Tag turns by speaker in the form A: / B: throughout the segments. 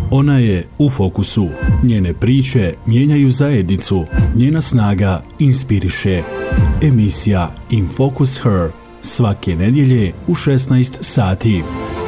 A: Ona je u fokusu. Njene priče mijenjaju zajednicu. Njena snaga inspiriše. Emisija In Focus Her. Svake nedjelje u 16 sati.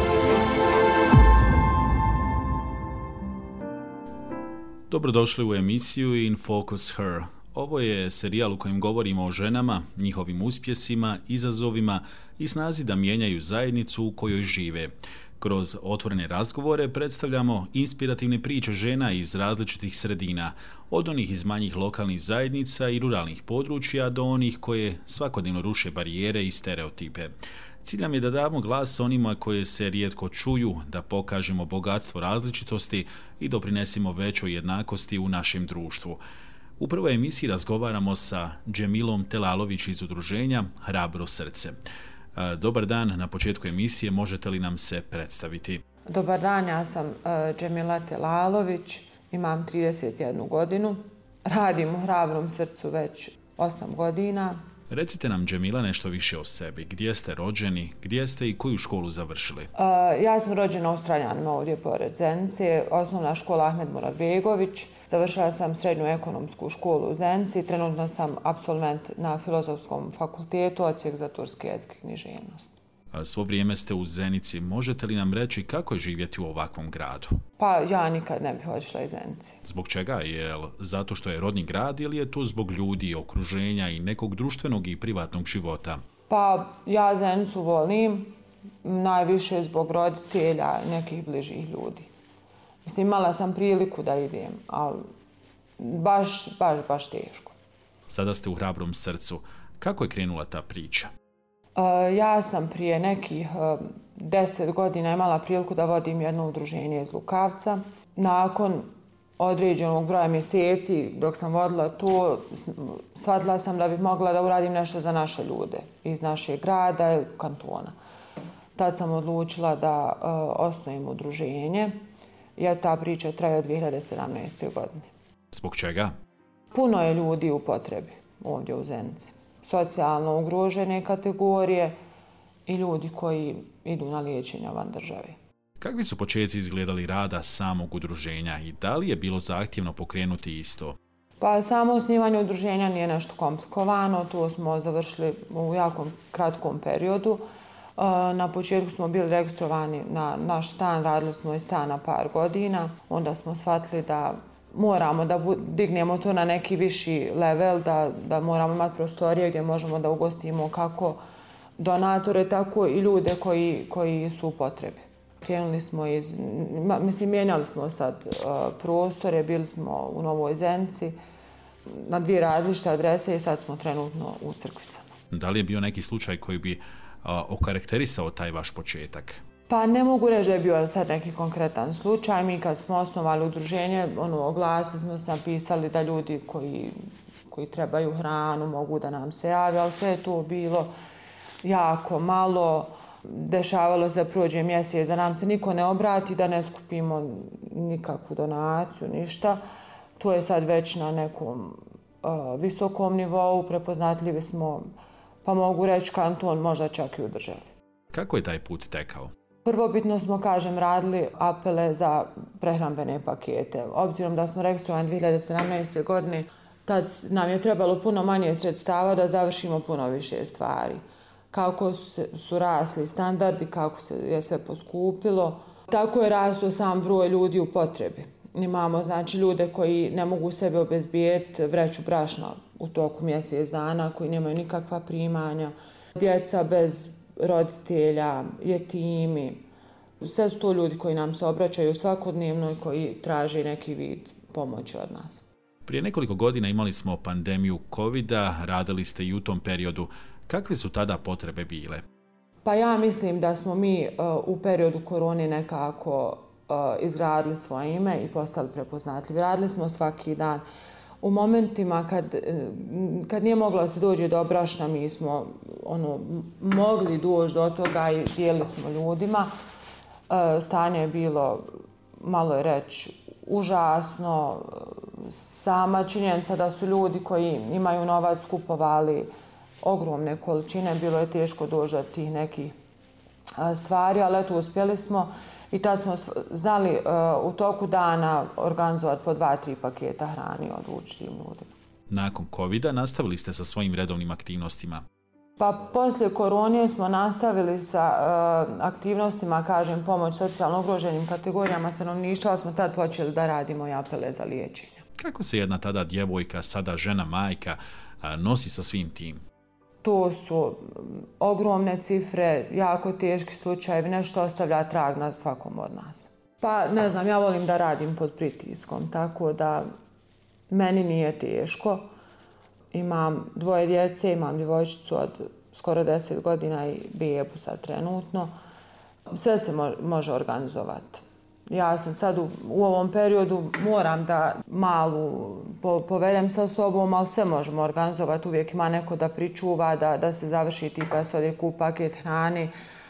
A: Dobrodošli u emisiju In Focus Her. Ovo je serijal u kojem govorimo o ženama, njihovim uspjesima, izazovima i snazi da mijenjaju zajednicu u kojoj žive. Kroz otvorene razgovore predstavljamo inspirativne priče žena iz različitih sredina, od onih iz manjih lokalnih zajednica i ruralnih područja do onih koje svakodnevno ruše barijere i stereotipe. Cilj nam je da damo glas onima koje se rijetko čuju, da pokažemo bogatstvo različitosti i doprinesimo većoj jednakosti u našem društvu. U prvoj emisiji razgovaramo sa Džemilom Telalović iz udruženja Hrabro srce. Dobar dan, na početku emisije možete li nam se predstaviti?
B: Dobar dan, ja sam Džemila Telalović, imam 31 godinu, radim u Hrabrom srcu već 8 godina.
A: Recite nam, Džemila, nešto više o sebi. Gdje ste rođeni, gdje ste i koju školu završili?
B: Ja sam rođena u Straljanima, ovdje pored Zenice, osnovna škola Ahmed Muratbegović. Završila sam srednju ekonomsku školu u Zenici, trenutno sam apsolvent na Filozofskom fakultetu, odsjek za turski jezik i književnost.
A: Svo vrijeme ste u Zenici. Možete li nam reći kako je živjeti u ovakvom gradu?
B: Pa ja nikad ne bih otišla iz Zenice.
A: Zbog čega? Jel zato što je rodni grad ili je to zbog ljudi, okruženja i nekog društvenog i privatnog života?
B: Pa ja Zenicu volim najviše zbog roditelja i nekih bližih ljudi. Mislim, imala sam priliku da idem, ali baš teško.
A: Sada ste u Hrabrom srcu. Kako je krenula ta priča?
B: Ja sam prije nekih 10 godina imala priliku da vodim jedno udruženje iz Lukavca. Nakon određenog broja mjeseci dok sam vodila to, shvatila sam da bih mogla da uradim nešto za naše ljude iz našeg grada i kantona. Tad sam odlučila da osnujem udruženje. Ja ta priča traje od 2017. godine.
A: Zbog čega?
B: Puno je ljudi u potrebi ovdje u Zenici. Socijalno ugrožene kategorije i ljudi koji idu na liječenja van države.
A: Kakvi su početci izgledali rada samog udruženja i da li je bilo zahtjevno pokrenuti isto?
B: Pa samo osnivanje udruženja nije nešto komplikovano, to smo završili u jako kratkom periodu. Na početku smo bili registrovani na naš stan, radili smo iz stana par godina, onda smo shvatili da moramo da dignemo to na neki viši level, da moramo imati prostorije gdje možemo da ugostimo kako donatore, tako i ljude koji su u potrebi. Krenuli smo mijenjali smo sad prostore, bili smo u Novoj Zenici, na 2 različite adrese i sad smo trenutno u Crkvicama. Da
A: li je bio neki slučaj koji bi okarakterisao taj vaš početak?
B: Pa ne mogu reći da je bio sad neki konkretan slučaj. Mi kad smo osnovali udruženje, oglasili smo se napisali da ljudi koji trebaju hranu mogu da nam se jave, ali sve je to bilo jako malo. Dešavalo se da prođe mjesec, da nam se niko ne obrati, da ne skupimo nikakvu donaciju, ništa. To je sad već na nekom visokom nivou, prepoznatljivi smo, pa mogu reći kanton, možda čak i u državi.
A: Kako je taj put tekao?
B: Prvobitno smo, radili apele za prehrambene pakete. Obzirom da smo registrovani 2017. godine, tad nam je trebalo puno manje sredstava da završimo puno više stvari. Kako su rasli standardi, kako se je sve poskupilo, tako je rastao sam broj ljudi u potrebi. Imamo ljude koji ne mogu sebe obezbijeti vreću brašna u toku mjesec dana, koji nemaju nikakva primanja, djeca bez roditelja, jetimi. Sve su to ljudi koji nam se obraćaju svakodnevno i koji traže neki vid pomoći od nas.
A: Prije nekoliko godina imali smo pandemiju COVID-a, radili ste i u tom periodu. Kakve su tada potrebe bile?
B: Pa ja mislim da smo mi u periodu korone nekako izgradili svoje ime i postali prepoznatljivi. Radili smo svaki dan. U momentima kad nije moglo da se dođe do brašna, mi smo mogli doći do toga i dijelili smo ljudima. Stanje je bilo, malo je reći, užasno. Sama činjenica da su ljudi koji imaju novac kupovali ogromne količine, bilo je teško doći do tih nekih stvari, ali eto, uspjeli smo I tad smo znali u toku dana organizovati po 2-3 paketa hrane i odvući tim ljudima.
A: Nakon COVID-a nastavili ste sa svojim redovnim aktivnostima.
B: Pa poslije korone smo nastavili sa aktivnostima, kažem, pomoć socijalno ugroženim kategorijama stanovništva, ali smo tad počeli da radimo i apele za liječenje.
A: Kako se jedna tada djevojka, sada žena, majka, nosi sa svim tim?
B: To su ogromne cifre, jako teški slučajevi, nešto ostavlja trag na svakom od nas. Pa ne znam, ja volim da radim pod pritiskom, tako da meni nije teško. Imam 2 djece, imam djevojčicu od skoro 10 godina i bebu sad trenutno. Sve se može organizovati. Ja sam sad u ovom periodu moram da malu povedem sa sobom, ali sve možemo organizovati. Uvijek ima neko da pričuva, da se završi tipa se ode kup paket hrane.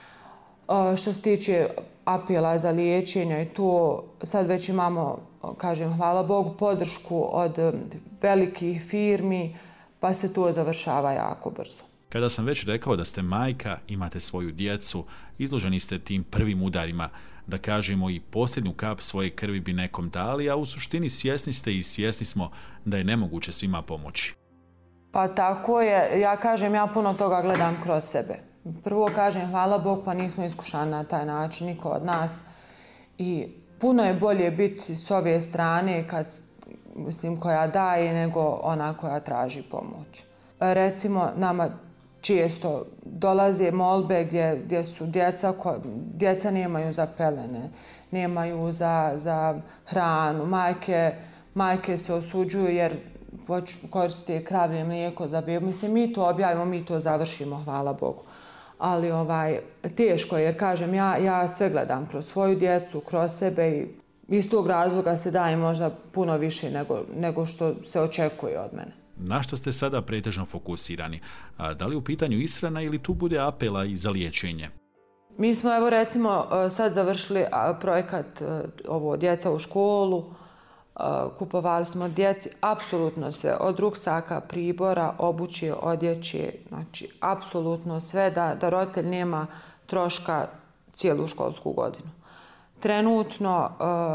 B: Što se tiče apela za liječenje i to sad već imamo, kažem, hvala Bogu, podršku od velikih firmi, pa se to završava jako brzo.
A: Kada sam već rekao da ste majka, imate svoju djecu, izloženi ste tim prvim udarima, da kažemo i posljednju kap svoje krvi bi nekom dali, a u suštini svjesni ste i svjesni smo da je nemoguće svima pomoći.
B: Pa tako je, ja puno toga gledam kroz sebe. Prvo kažem hvala Bogu, pa nismo iskušani na taj način, niko od nas. I puno je bolje biti s ove strane koja daje nego ona koja traži pomoć. Recimo, nama često dolaze molbe gdje su djeca nemaju za pelene, nemaju za hranu. Majke se osuđuju jer koriste kravlje mlijeko za bebu. Mislim, mi to objavimo, mi to završimo, hvala Bogu. Ali teško je jer, kažem, ja sve gledam kroz svoju djecu, kroz sebe i iz tog razloga se daje možda puno više nego što se očekuje od mene.
A: Na što ste sada pretežno fokusirani? Da li u pitanju ishrana ili tu bude apela i za liječenje?
B: Mi smo, evo recimo, sad završili projekat djeca u školu. Kupovali smo djeci apsolutno sve, od ruksaka, pribora, obuće, odjeće, znači apsolutno sve da roditelj nema troška cijelu školsku godinu. Trenutno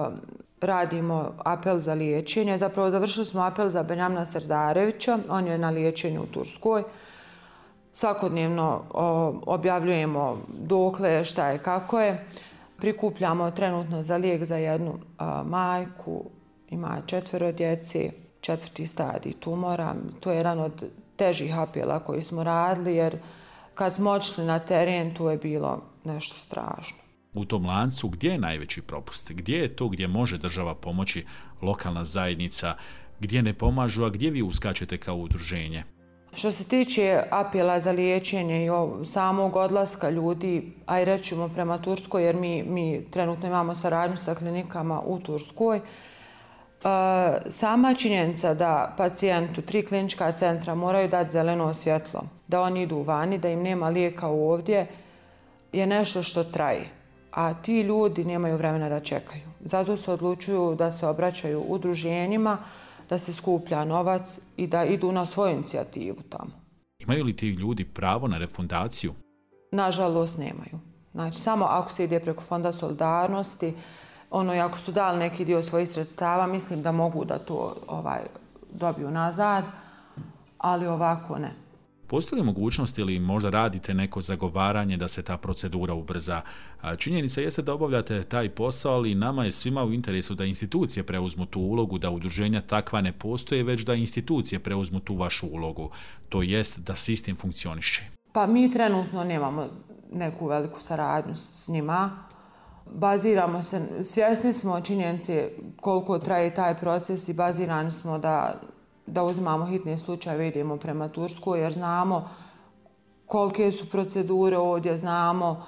B: radimo apel za liječenje, zapravo završili smo apel za Benjamina Serdarevića, on je na liječenju u Turskoj. Svakodnevno objavljujemo dokle, šta je, kako je. Prikupljamo trenutno za lijek za jednu majku, ima 4 djece, 4. stadij tumora. To je jedan od težih apela koji smo radili jer kad smo otišli na teren tu je bilo nešto strašno.
A: U tom lancu gdje je najveći propust? Gdje je to gdje može država pomoći, lokalna zajednica, gdje ne pomažu, a gdje vi uskačete kao udruženje?
B: Što se tiče apela za liječenje i samog odlaska ljudi, a i rećemo prema Turskoj, jer mi trenutno imamo saradnju sa klinikama u Turskoj, sama činjenica da pacijentu 3 klinička centra moraju dati zeleno svjetlo, da oni idu vani, da im nema lijeka ovdje, je nešto što traje. A ti ljudi nemaju vremena da čekaju. Zato se odlučuju da se obraćaju udruženjima, da se skuplja novac i da idu na svoju inicijativu tamo.
A: Imaju li ti ljudi pravo na refundaciju?
B: Nažalost, nemaju. Znači, samo ako se ide preko Fonda solidarnosti, i ako su dali neki dio svojih sredstava, mislim da mogu da to dobiju nazad, ali ovako ne.
A: Postoji li mogućnost ili možda radite neko zagovaranje da se ta procedura ubrza? Činjenica jeste da obavljate taj posao, ali nama je svima u interesu da institucije preuzmu tu ulogu, da udruženja takva ne postoje, već da institucije preuzmu tu vašu ulogu. To jest da sistem funkcioniše.
B: Pa mi trenutno nemamo neku veliku saradnju s njima. Baziramo se, svjesni smo činjenice koliko traje taj proces i bazirani smo da uzmamo hitne slučajeve, idemo prema Turskoj jer znamo kolike su procedure ovdje, znamo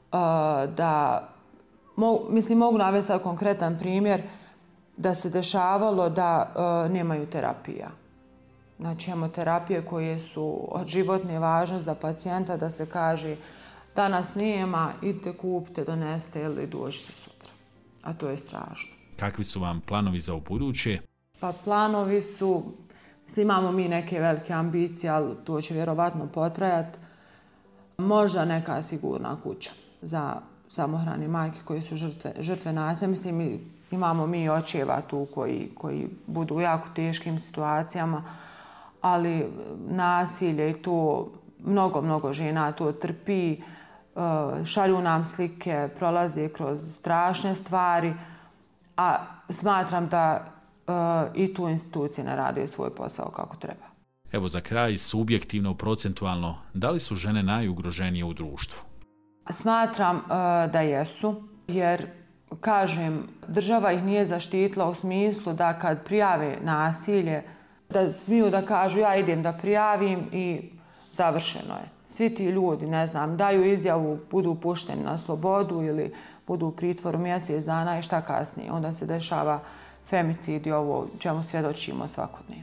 B: mogu navesti konkretan primjer da se dešavalo da nemaju terapija. Znači imamo terapije koje su od životne važnosti za pacijenta, da se kaže danas nema, idite kupite, doneste ili dođite sutra. A to je strašno.
A: Kakvi su vam planovi za ubuduće?
B: Pa planovi su, imamo mi neke velike ambicije, ali to će vjerovatno potrajati. Možda neka sigurna kuća samohrane majke koje su žrtve nasilja. Mislim, imamo mi očeva tu koji budu u jako teškim situacijama, ali nasilje i to mnogo žena to trpi, šalju nam slike, prolaze kroz strašne stvari, a smatram da i tu institucije ne rade svoj posao kako treba.
A: Evo za kraj, subjektivno, procentualno, da li su žene najugroženije u društvu?
B: Smatram da jesu, jer, kažem, država ih nije zaštitila u smislu da kad prijave nasilje, da smiju da kažu ja idem da prijavim i završeno je. Svi ti ljudi, ne znam, daju izjavu, budu pušteni na slobodu ili budu u pritvoru mjesec dana i šta kasnije. Onda se dešava femicid i ovo čemu svjedočimo svakodnevno.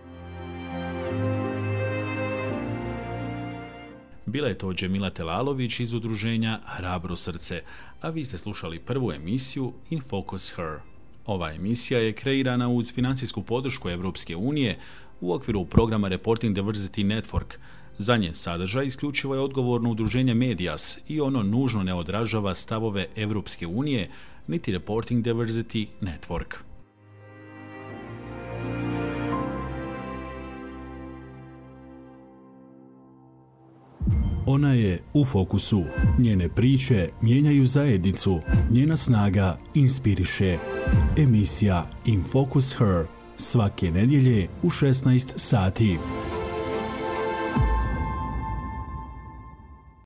A: Bila je to Džemila Telalović iz udruženja Hrabro srce, a vi ste slušali prvu emisiju In Focus Her. Ova emisija je kreirana uz financijsku podršku Evropske unije u okviru programa Reporting Diversity Network. Za njen sadržaj isključivo je odgovorno udruženje Medias i ono nužno ne odražava stavove Evropske unije niti Reporting Diversity Network.
C: Ona je u fokusu. Njene priče mijenjaju zajednicu. Njena snaga inspiriše. Emisija In Focus Her svake nedjelje u 16 sati.